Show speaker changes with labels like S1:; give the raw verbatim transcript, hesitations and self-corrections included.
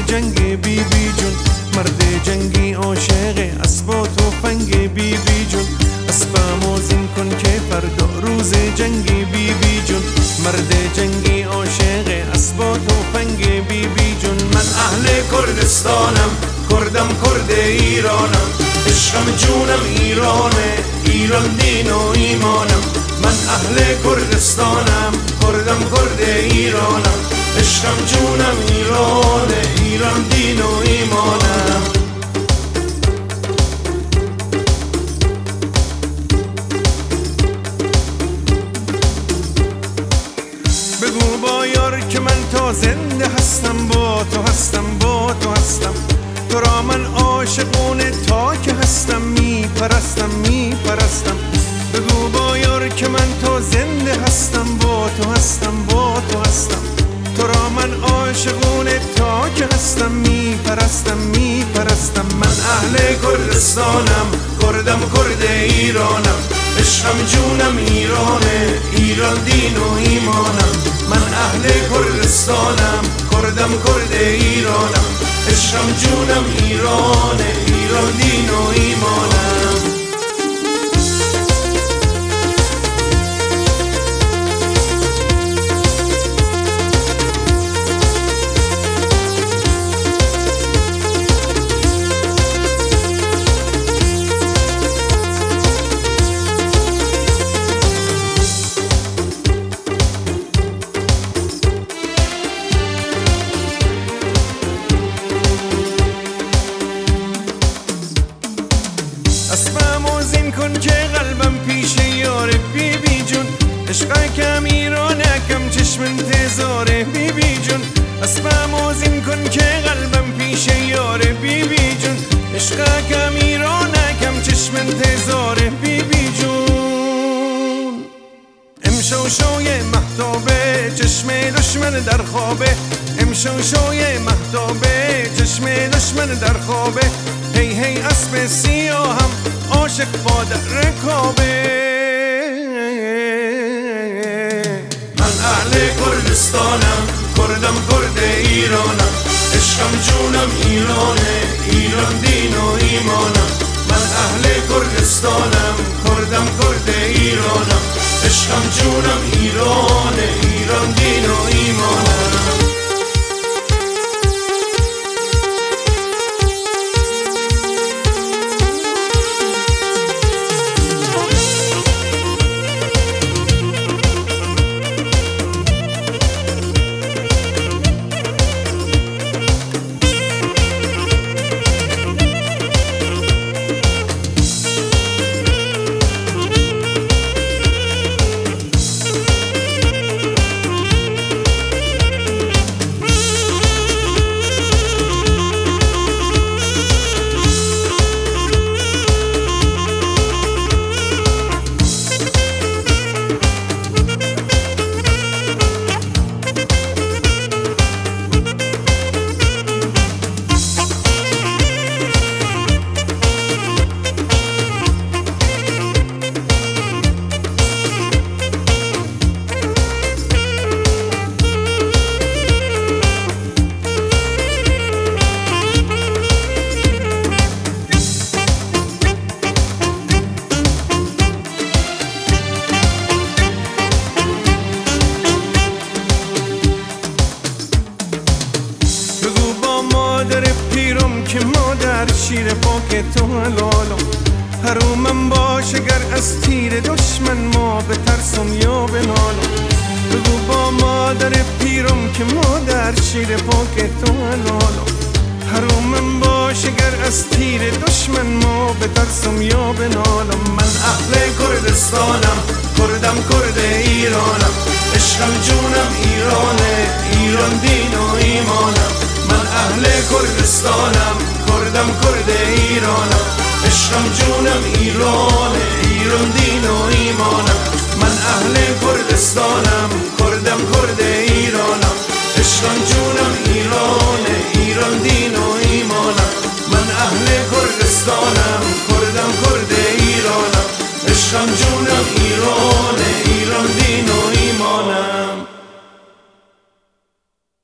S1: جنگ بی بی جون، مرد جنگی عاشق اسب و تفنگ بی بی جون. اسبم آذین کن که فردا روز جنگی بی بی جون، مرد جنگی عاشق اسب و تفنگ بی بی جون. من اهل کردستانم، کردم کرد ایرانم، عشقم جونم ایرانه، ایران دین و ایمانم. من اهل کردستانم، کردم کرد ایرانم، عشقم جونم ایرانه، ایران دین و ایمانم. بگو با یار که من تا زنده هستم، با تو هستم، با تو هستم. تو را من عاشقونه تا که هستم، می پرستم، می پرستم. بگو با یار که من تا زنده هستم، با تو هستم، با تو هستم. تو را من عاشقونه تا که هستم، می پرستم، می پرستم. من اهل کردستانم، کردم کرد ایرانم، عشقم جونم ایرانه، ایران دین و ایمانم. من اهل کردستانم، کردم کرد ایرانم، عشقم جونم ایرانه، ایران دین و ایمانم. اسبم آذین کن که قلبم پیش یار بی بی جون، عشق کم ایرانه کم چشم انتظاره بی بی جون. اسبم آذین کن که قلبم پیش یار بی بی جون، عشق کم ایرانه کم چشم انتظاره بی بی جون. امشو شوی مهتابه چشم دشمن در خوابه، امشو شوی مهتابه چشم دشمن در خوابه. هی هی اسب سیاهم عاشق با در رکابه. من اهل کردستانم، کردم کرد ایرانم، عشقم جونم ایرانه، ایران دین و ایمانم. من اهل کردستانم، کردم کرد ایرانم، عشقم جونم ایرانه، ایران دین و ایمانم. مادر پیرم که مادر شیر پاک تو حلالم، حرومم باشه گر از تیر دشمن ما به ترسم یا به نالم. بگو با مادر پیرم که مادر شیر پاک تو حلالم، حرومم باشه گر از تیر دشمن ما به ترسم یا به نالم. من اهل کردستانم، کردم کرد ایرانم، عشقم جونم ایرانه، ایران دین و ایمانم. من اهل کردستانم، کردم کرد ایرانم، عشقم جونم ایرانه، ایران دین و ایمانم. من اهل کردستانم، کردم کرد ایرانم، عشقم جونم ایرانه، ایران دین و ایمانم. من اهل کردستانم.